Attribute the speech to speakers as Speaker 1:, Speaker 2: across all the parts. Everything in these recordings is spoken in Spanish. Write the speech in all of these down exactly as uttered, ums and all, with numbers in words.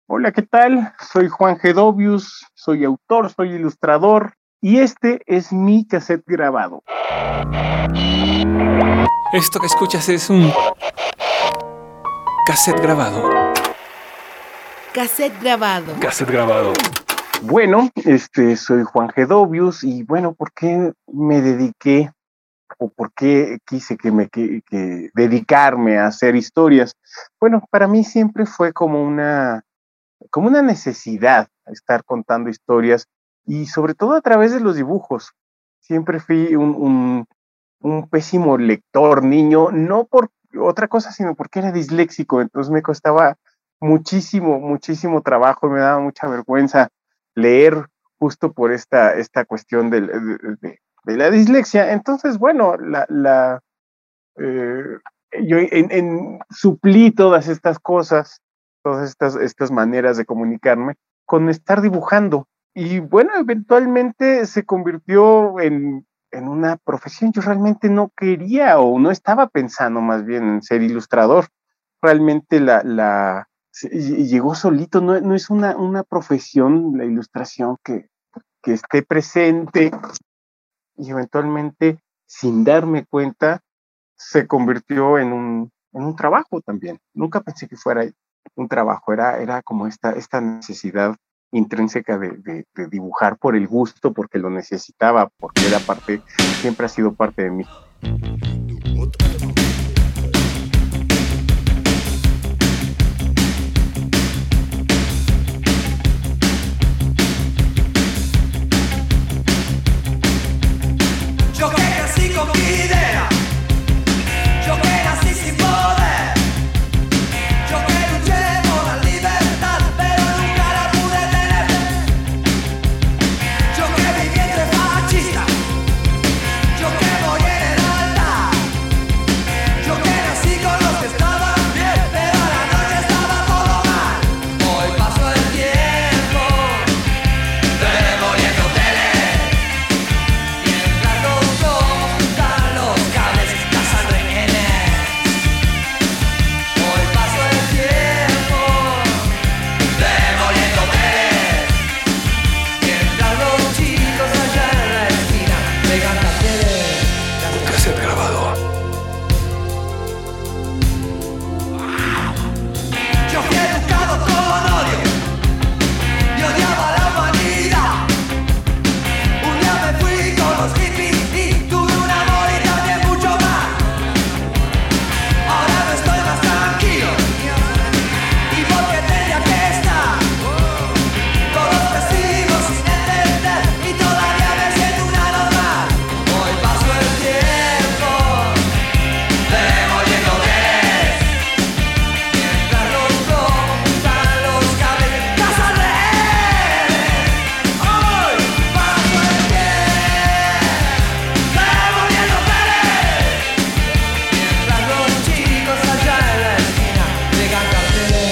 Speaker 1: Hola, ¿qué tal? Soy Juan Gedovius, soy autor, soy ilustrador y este es mi cassette grabado.
Speaker 2: Esto que escuchas es un cassette grabado.
Speaker 3: Cassette grabado.
Speaker 2: Cassette grabado.
Speaker 1: Bueno, este, soy Juan Gedovius y bueno, ¿por qué me dediqué o por qué quise que me que, que dedicarme a hacer historias? Bueno, para mí siempre fue como una como una necesidad estar contando historias y sobre todo a través de los dibujos. Siempre fui un, un, un pésimo lector, niño, no por otra cosa, sino porque era disléxico, entonces me costaba muchísimo, muchísimo trabajo y me daba mucha vergüenza leer justo por esta, esta cuestión del- de, de- de la dislexia. Entonces, bueno, la, la, eh, yo en, en suplí todas estas cosas, todas estas, estas maneras de comunicarme con estar dibujando. Y bueno, eventualmente se convirtió en, en una profesión. Yo realmente no quería o no estaba pensando más bien en ser ilustrador. Realmente la, la se- llegó solito, no, no es una, una profesión, la ilustración, que, que esté presente y eventualmente, sin darme cuenta, se convirtió en un, en un trabajo también. Nunca pensé que fuera un trabajo, era, era como esta, esta necesidad intrínseca de, de, de dibujar por el gusto, porque lo necesitaba, porque era parte, siempre ha sido parte de mí.
Speaker 4: Yo que nací con mi idea, yo que nací sin poder, yo que luché por la libertad, pero nunca la pude tener. Yo que viví entre fascistas, yo que morí en el altar, yo que nací con los que estaban bien, pero a la noche estaba todo mal. Hoy pasó el tiempo, demoliendo hoteles, mientras los cortan los cables, cazan rehenes. Hoy pasó el tiempo, demoliendo hoteles, mientras los chicos allá en la esquina pegan carteles.
Speaker 2: Cassette grabado.
Speaker 4: Yo fui educado con odio y odiaba a la humanidad. Un día me fui con los hippies y tuve un amor y también mucho más. Ahora no estoy más tranquilo y porque tenía que estar. Todos vestidos sin entender y todavía me siento una normal. Hoy pasó el tiempo, demoliendo hoteles, mientras los cortan los cables, cazan rehenes. Hoy pasó el tiempo, demoliendo hoteles, mientras los chicos allá en la esquina pegan carteles.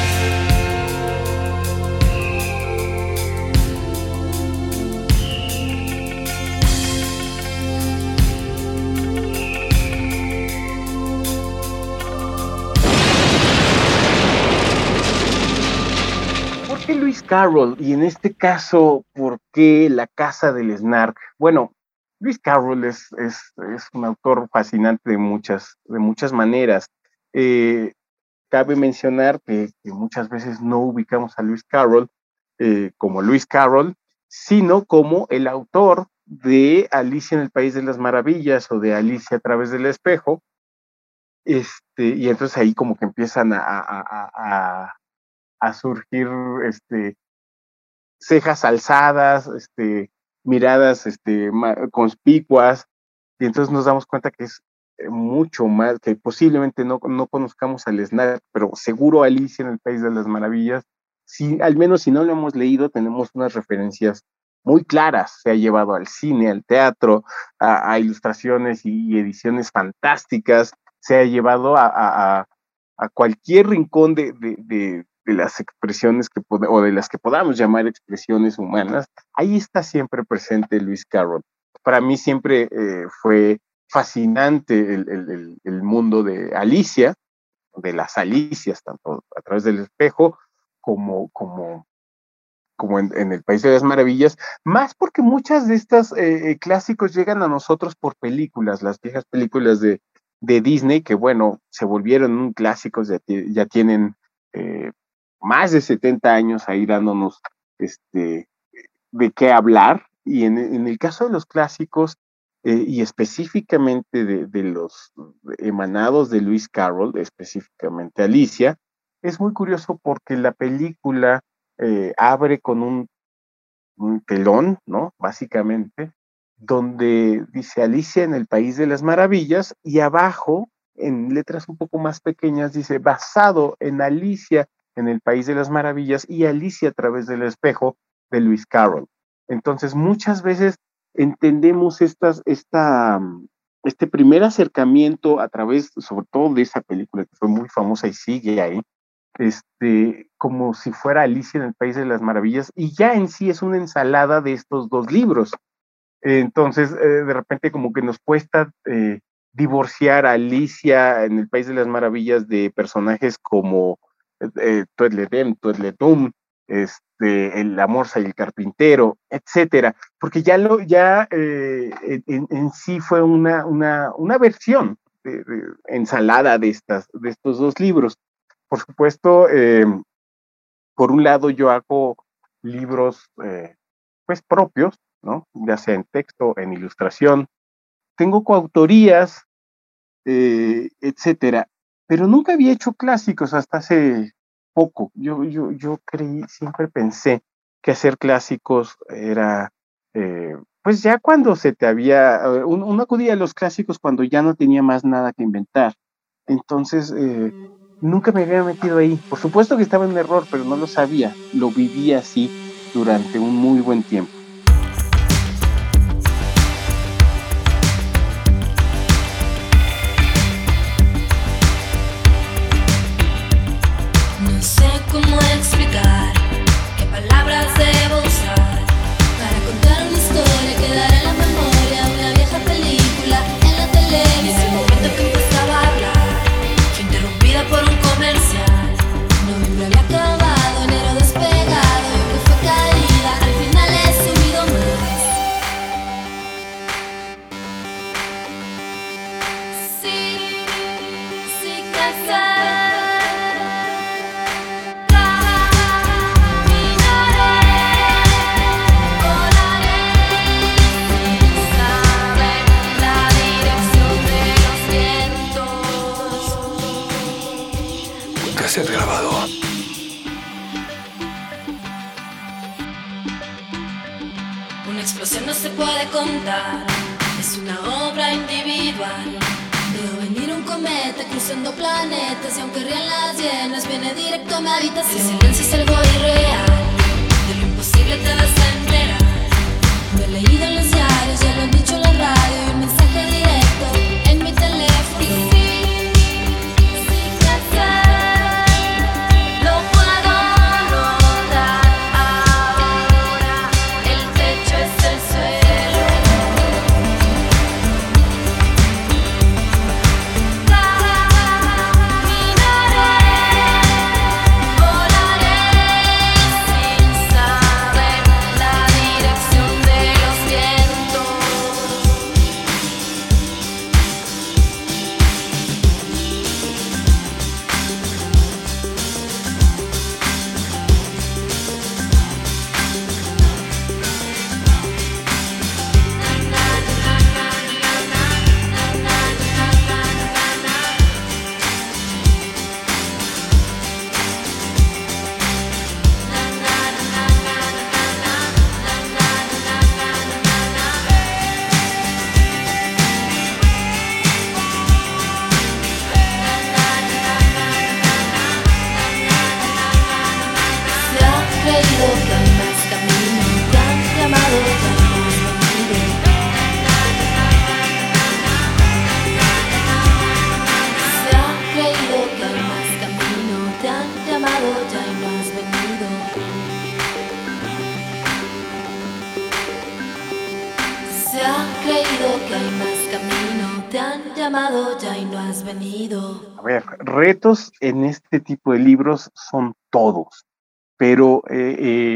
Speaker 1: ¿Por qué Lewis Carroll? Y en este caso, ¿por qué La Casa del Snark? Bueno, Lewis Carroll es, es, es un autor fascinante de muchas, de muchas maneras. Eh, Cabe mencionar que, que muchas veces no ubicamos a Lewis Carroll eh, como Lewis Carroll, sino como el autor de Alicia en el País de las Maravillas o de Alicia a través del espejo. Este, y entonces ahí como que empiezan a, a, a, a, a surgir este, cejas alzadas, este, miradas este, conspicuas, y entonces nos damos cuenta que es eh, mucho más, que posiblemente no, no conozcamos al Snark, pero seguro Alicia en el País de las Maravillas, si, al menos si no lo hemos leído, tenemos unas referencias muy claras, se ha llevado al cine, al teatro, a, a ilustraciones y, y ediciones fantásticas, se ha llevado a, a, a, a cualquier rincón de, de, de, de las expresiones que pod- o de las que podamos llamar expresiones humanas. Ahí está siempre presente Lewis Carroll. Para mí siempre eh, fue fascinante el, el, el, el mundo de Alicia, de las Alicias, tanto a través del espejo, como, como, como en, en el País de las Maravillas, más porque muchas de estas eh, clásicos llegan a nosotros por películas, las viejas películas de, de Disney, que bueno, se volvieron un clásicos, ya, ya tienen eh, más de setenta años ahí dándonos este, de qué hablar, y en, en el caso de los clásicos, eh, y específicamente de, de los emanados de Lewis Carroll, específicamente Alicia, es muy curioso porque la película eh, abre con un, un telón, ¿no? Básicamente, donde dice Alicia en el País de las Maravillas, y abajo, en letras un poco más pequeñas, dice basado en Alicia en el País de las Maravillas y Alicia a través del espejo de Lewis Carroll. Entonces, muchas veces entendemos estas, esta, este primer acercamiento a través, sobre todo de esa película que fue muy famosa y sigue ahí, este, como si fuera Alicia en el País de las Maravillas, y ya en sí es una ensalada de estos dos libros. Entonces, eh, de repente como que nos cuesta eh, divorciar a Alicia en el País de las Maravillas de personajes como eh, Tweedledum, Tweedledum, este, el La Morsa y el Carpintero, etcétera, porque ya lo, ya eh, en, en, sí fue una, una, una versión de, de ensalada de estas, de estos dos libros. Por supuesto, eh, por un lado yo hago libros eh, pues propios, ¿no? Ya sea en texto, en ilustración, tengo coautorías, eh, etcétera, pero nunca había hecho clásicos hasta hace poco. Yo, yo, yo creí, siempre pensé que hacer clásicos era, eh, pues ya cuando se te había, uno, uno acudía a los clásicos cuando ya no tenía más nada que inventar. Entonces, eh, nunca me había metido ahí. Por supuesto que estaba en error, pero no lo sabía. Lo viví así durante un muy buen tiempo.
Speaker 3: No sé cómo explicar qué palabras debo usar para contar una historia que dará en la memoria una vieja película en la televisión. En el momento que empezaba a hablar, fue interrumpida por un comercial. Noviembre había acabado, enero despegado, y aunque fue caída, al final he subido más. Sí, sí que sé.
Speaker 2: Cassette grabador.
Speaker 3: Una explosión no se puede contar, es una obra individual. Veo venir un cometa cruzando planetas, y aunque rían las hienas, viene directo a mi habitación. El silencio es algo irreal, de lo imposible te vas a enterar. Lo he leído en los diarios, ya lo han dicho en la radio, y un mensaje directo en mi teléfono.
Speaker 1: A ver, retos en este tipo de libros son todos. pero eh, eh,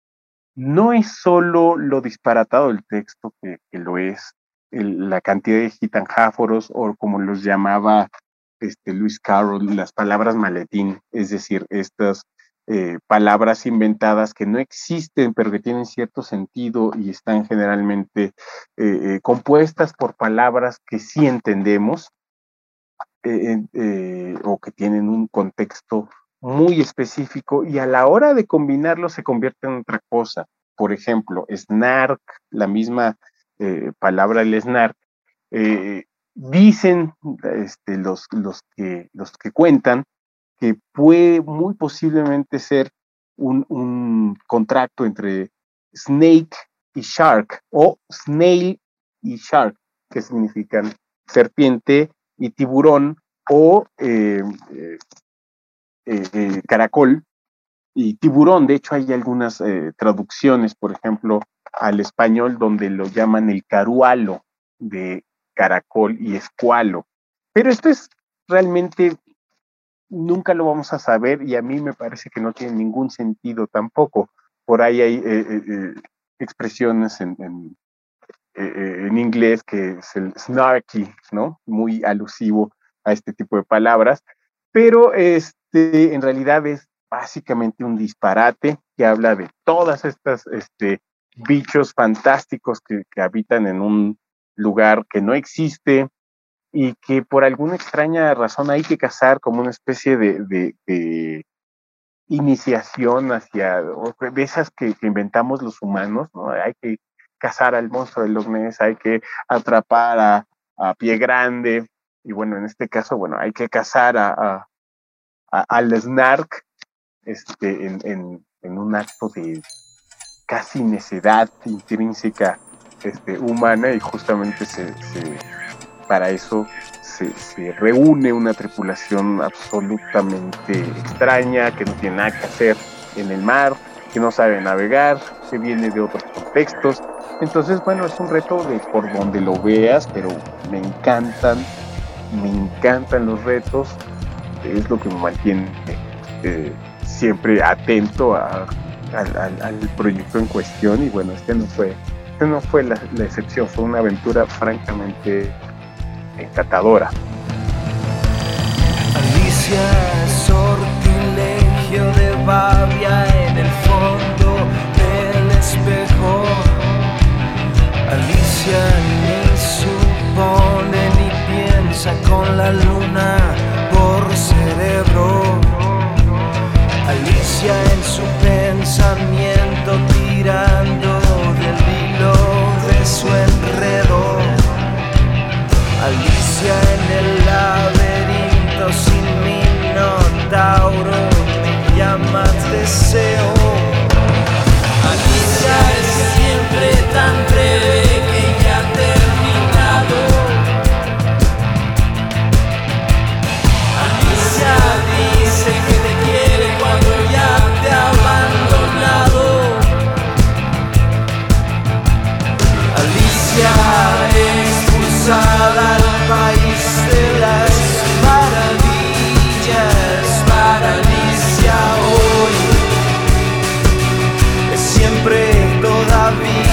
Speaker 1: no es solo lo disparatado del texto que, que lo es, el, la cantidad de gitanjáforos, o como los llamaba este, Lewis Carroll, las palabras maletín, es decir, estas eh, palabras inventadas que no existen, pero que tienen cierto sentido y están generalmente eh, eh, compuestas por palabras que sí entendemos, eh, eh, o que tienen un contexto muy específico, y a la hora de combinarlo se convierte en otra cosa. Por ejemplo, snark, la misma eh, palabra, el snark, eh, dicen este, los, los, que, los que cuentan que puede muy posiblemente ser un, un contrato entre snake y shark, o snail y shark, que significan serpiente y tiburón, o eh, eh, eh, eh, caracol y tiburón. De hecho, hay algunas eh, traducciones, por ejemplo, al español, donde lo llaman el carualo de caracol y escualo. Pero esto es realmente, nunca lo vamos a saber, y a mí me parece que no tiene ningún sentido tampoco. Por ahí hay eh, eh, expresiones en, en, eh, en inglés que es el snarky, ¿no? Muy alusivo a este tipo de palabras, pero este, en realidad es básicamente un disparate que habla de todas estas este, bichos fantásticos que, que habitan en un lugar que no existe y que por alguna extraña razón hay que cazar, como una especie de, de, de iniciación hacia, de esas que, que inventamos los humanos, ¿no? Hay que cazar al monstruo del Loch Ness, hay que atrapar a, a Pie Grande, y bueno, en este caso, bueno, hay que cazar a, a, a, al snark, este, en, en, en un acto de casi necedad intrínseca este, humana, y justamente se, se, para eso se, se reúne una tripulación absolutamente extraña, que no tiene nada que hacer en el mar, que no sabe navegar, que viene de otros contextos. Entonces, bueno, es un reto de por donde lo veas, pero me encantan, me encantan los retos, es lo que me mantiene eh, siempre atento a, a, a, al proyecto en cuestión. Y bueno, este no fue, este no fue la, la excepción, fue una aventura francamente encantadora.
Speaker 4: Alicia, sortilegio de babia en el fondo del espejo. Alicia ni supone ni piensa, con la luna por cerebro. Alicia en su pensamiento tirando del hilo de su enredo. Alicia en el laberinto sin minotauro, me llamas deseo. Alicia es siempre tan breve que ya ha terminado. Alicia dice que te quiere cuando ya te ha abandonado. Alicia expulsada al país de las maravillas. Para Alicia hoy es siempre todavía.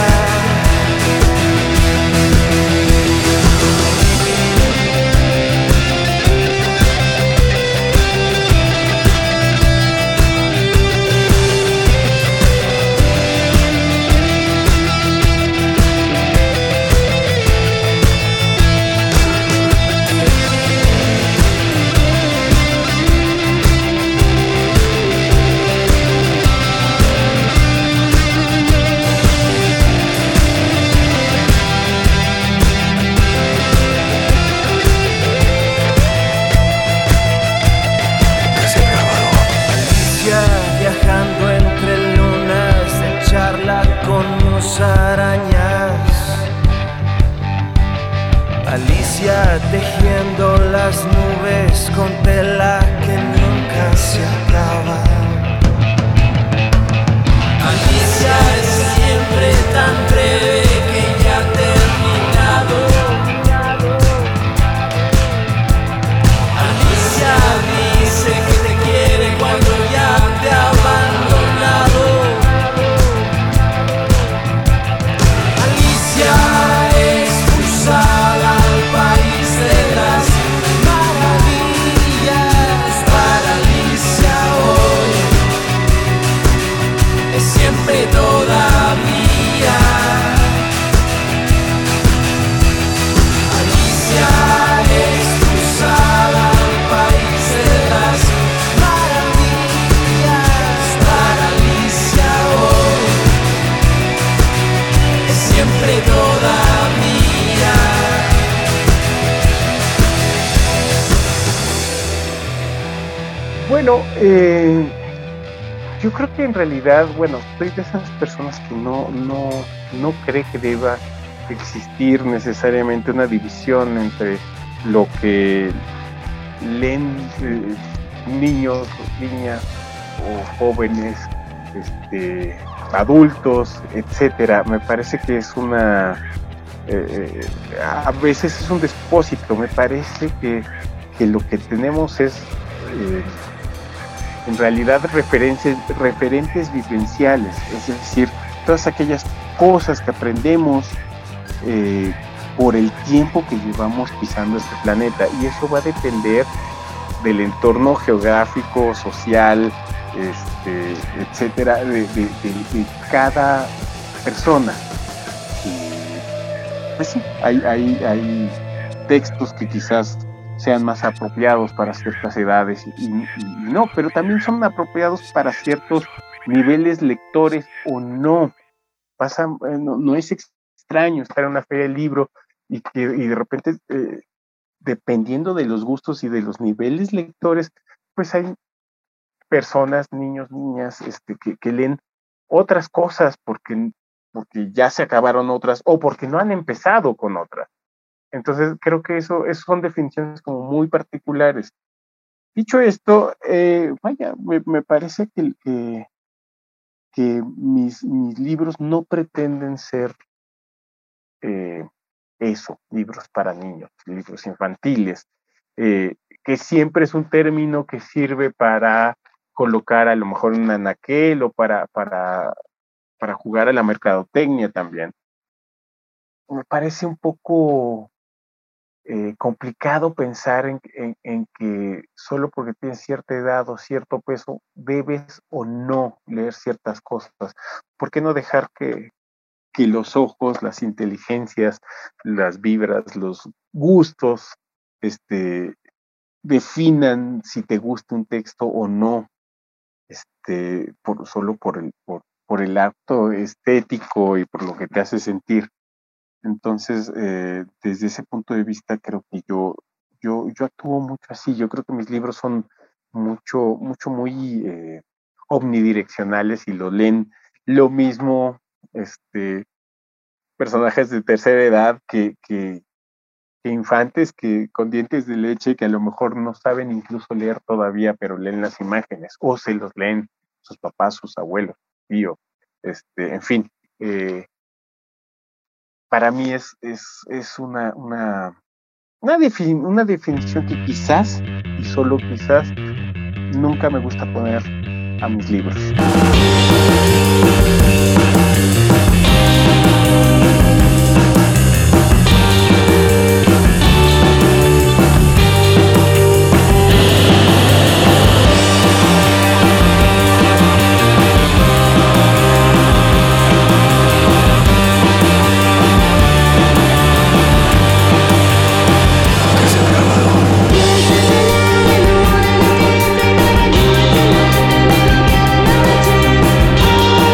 Speaker 4: Alicia tejiendo las nubes con tela que nunca se acaba. Alicia es siempre tan breve que ya ha terminado. Alicia dice que te quiere cuando ya te abandonó.
Speaker 1: Bueno, eh, yo creo que en realidad, bueno, soy de esas personas que no, no, no cree que deba existir necesariamente una división entre lo que leen eh, niños, niñas o jóvenes, este, adultos, etcétera. Me parece que es una, eh, a veces es un despósito. Me parece que, que lo que tenemos es eh, en realidad referencias, referentes vivenciales, es decir, todas aquellas cosas que aprendemos eh, por el tiempo que llevamos pisando este planeta, y eso va a depender del entorno geográfico, social, este, etcétera, de, de, de, de cada persona. Y pues sí, hay, hay, hay textos que quizás sean más apropiados para ciertas edades y, y, y no, pero también son apropiados para ciertos niveles lectores o no. Pasa, no, no es extraño estar en una feria del libro y que y de repente, eh, dependiendo de los gustos y de los niveles lectores, pues hay personas, niños, niñas, este, que, que leen otras cosas porque, porque ya se acabaron otras o porque no han empezado con otras. Entonces creo que eso, eso son definiciones como muy particulares. Dicho esto, eh, vaya, me, me parece que, que, que mis, mis libros no pretenden ser eh, eso, libros para niños, libros infantiles, eh, que siempre es un término que sirve para colocar a lo mejor un anaquel o para, para, para jugar a la mercadotecnia también. Me parece un poco eh, complicado pensar en, en, en que solo porque tienes cierta edad o cierto peso debes o no leer ciertas cosas. ¿Por qué no dejar que, que los ojos, las inteligencias, las vibras, los gustos, este, definan si te gusta un texto o no, este, por, solo por el, por, por el acto estético y por lo que te hace sentir? Entonces, eh, desde ese punto de vista, creo que yo, yo, yo actúo mucho así. Yo creo que mis libros son mucho, mucho, muy eh, omnidireccionales y lo leen lo mismo, este, personajes de tercera edad que, que, que infantes que con dientes de leche que a lo mejor no saben incluso leer todavía, pero leen las imágenes o se los leen sus papás, sus abuelos, tío, este, en fin. Eh, para mí es, es, es una, una, una, defin, una definición que quizás, y solo quizás, nunca me gusta poner a mis libros.
Speaker 5: Thank you.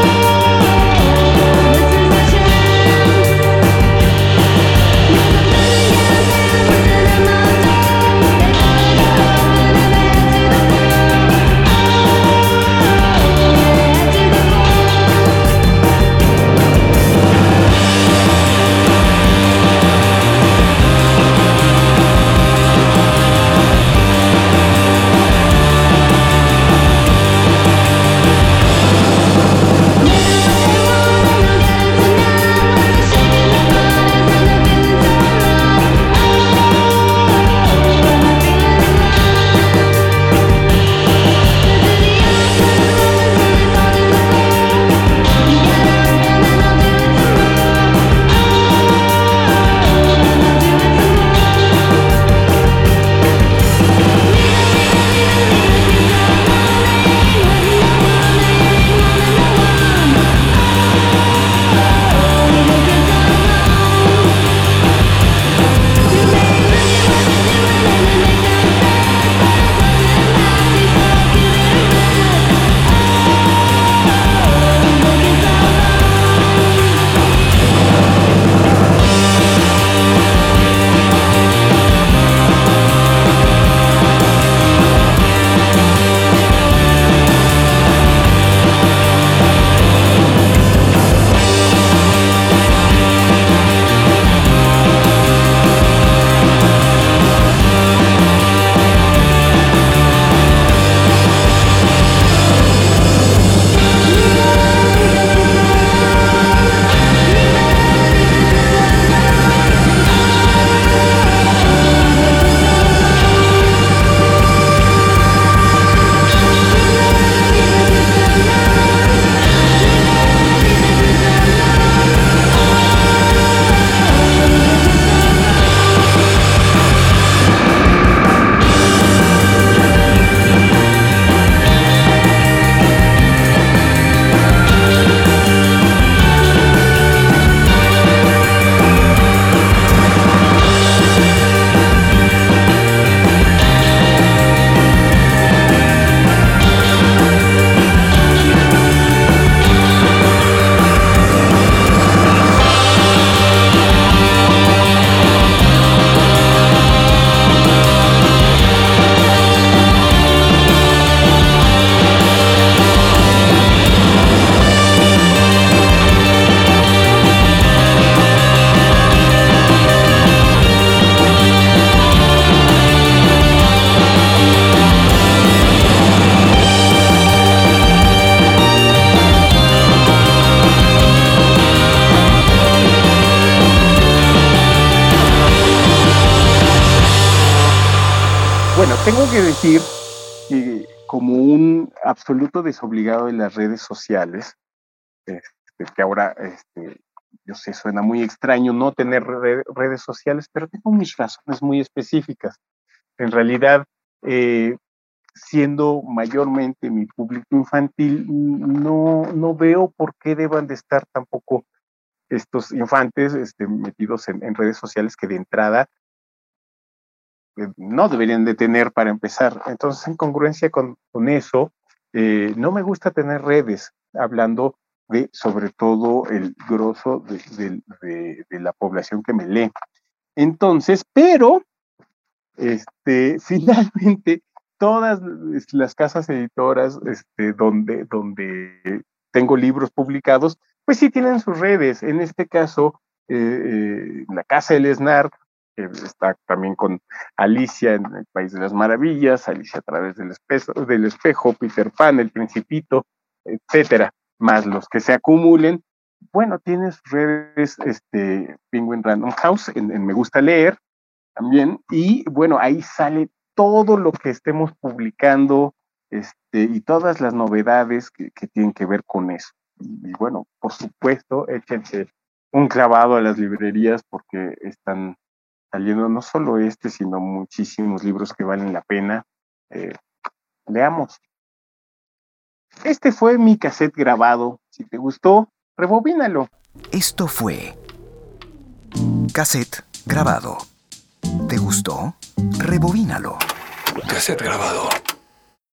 Speaker 1: tengo que decir que como un absoluto desobligado de las redes sociales, este, que ahora, este, yo sé, suena muy extraño no tener re- redes sociales, pero tengo mis razones muy específicas. En realidad, eh, siendo mayormente mi público infantil, no, no veo por qué deban de estar tampoco estos infantes este, metidos en, en redes sociales que de entrada eh, no deberían de tener para empezar. Entonces, en congruencia con, con eso, eh, no me gusta tener redes, hablando de sobre todo el grosso de, de, de, de la población que me lee. Entonces, pero, este, finalmente, todas las casas editoras este, donde, donde tengo libros publicados, pues sí tienen sus redes. En este caso, eh, eh, la Casa del Esnar, que está también con Alicia en el País de las Maravillas, Alicia a través del espejo, del espejo, Peter Pan, El Principito, etcétera, más los que se acumulen. Bueno, tiene sus redes, este, Penguin Random House, en, en Me Gusta Leer, también, y bueno, ahí sale todo lo que estemos publicando, este, y todas las novedades que, que tienen que ver con eso. Y, y bueno, por supuesto, échense un clavado a las librerías porque están saliendo no solo este, sino muchísimos libros que valen la pena. Eh, leamos. Este fue mi cassette grabado. Si te gustó, rebobínalo.
Speaker 5: Esto fue cassette grabado. ¿Te gustó? Rebobínalo.
Speaker 2: Cassette grabado.